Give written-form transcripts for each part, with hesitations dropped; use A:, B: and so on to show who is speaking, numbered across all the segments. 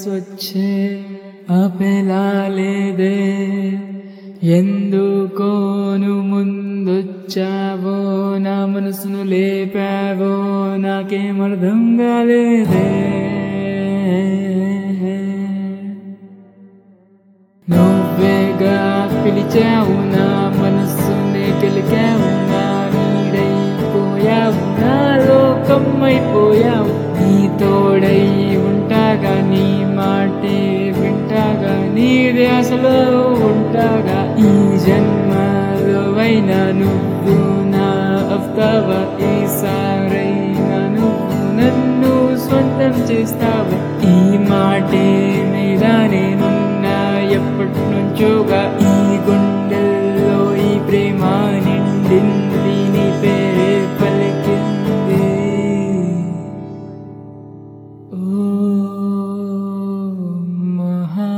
A: మనసొచ్చే ఆపేలా లేదే ఎందుకోను ముందొచ్చావో నా మనసును లేపావో నాకేమర్థం కాలేదే నువ్వేగా పిలిచావు నా మనస్సునే గెలికావు నా నీడైపోయావు నా లోకం అయిపోయావు నీ తోడై ఉంటాగా నీ మాటే వింటాగా నీ ధ్యాసలో ఉంటాగా ఈ జన్మలో అయినా నువ్వు నా అవుతావా ఈసారైనా నువ్వు నన్ను సొంతం చేస్తావా ఈ మాటే మీద నేనున్నా ఎప్పటి నుంచోగా ఈ గుండెల్లో ఈ ప్రేమ నిండింది నీ పేరే పలికింది ఓ మహా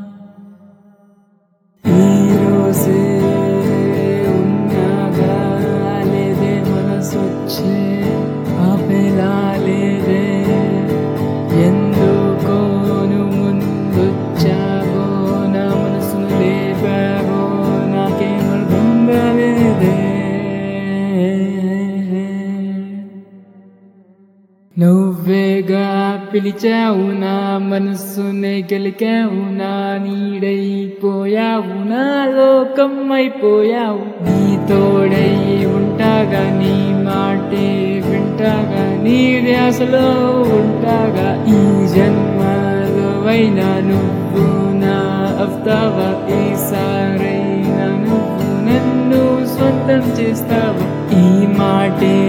A: ఈరోజే ఉన్నాగా లేదే మనసొచ్చే ఆపేలా లేదే ఎందుకోను ముందొచ్చావో నా మనసును లేపావో నాకేమర్థం కాలేదే నువ్వేగా పిలిచావు నా మనస్సునే గెలికావు నా నీడైపోయావు నా లోకం అయిపోయావు నీ తోడై ఉంటాగా నీ మాటే వింటాగా నీ ధ్యాసలో ఉంటాగా ఈ జన్మలో అయినా నువ్వు నా అవుతావా ఈసారైనా నువ్వు నన్ను సొంతం చేస్తావా ఈ మాటే